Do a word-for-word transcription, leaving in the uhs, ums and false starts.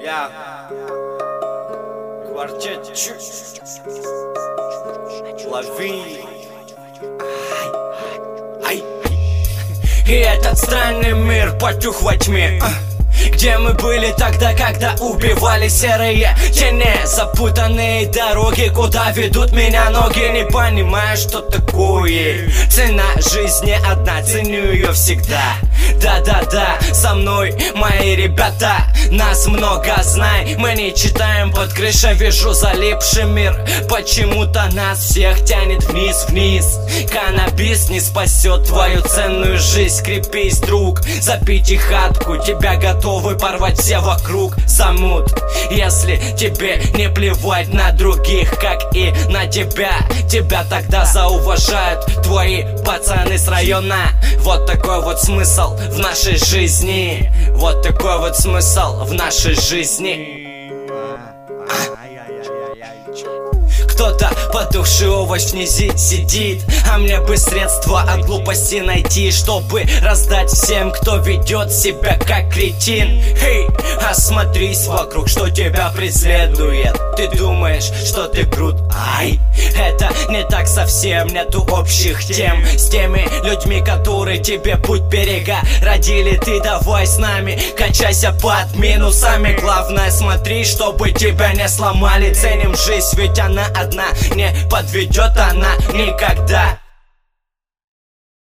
Я Квартет Лови. Ай, ай. И этот странный мир потух во тьме, где мы были тогда, когда убивали серые тени. Запутанные дороги, куда ведут меня ноги. Не понимаю, что такое цена жизни одна, ценю ее всегда. Да-да-да, со мной мои ребята, нас много, знай. Мы не читаем под крышей, вижу залипший мир. Почему-то нас всех тянет вниз-вниз. Каннабис не спасет твою ценную жизнь. Крепись, друг, за пятихатку тебя готовы порвать все вокруг. Замут, если тебе не плевать на других, как и на тебя. Тебя тогда зауважают твои пацаны с района. Вот такой вот смысл в нашей жизни. Вот такой вот смысл в нашей жизни. Кто-то потухший овощ внизу сидит, а мне бы средства от глупости найти, чтобы раздать всем, кто ведет себя как кретин. Эй, осмотрись вокруг, что тебя преследует. Ты думаешь, что ты крут? Ай, это не так совсем, нету общих тем с теми людьми, которые тебе путь перегородили. Ты давай с нами, качайся под минусами. Главное, смотри, чтобы тебя не сломали. Ценим жизнь, ведь она одна, не подведет она никогда.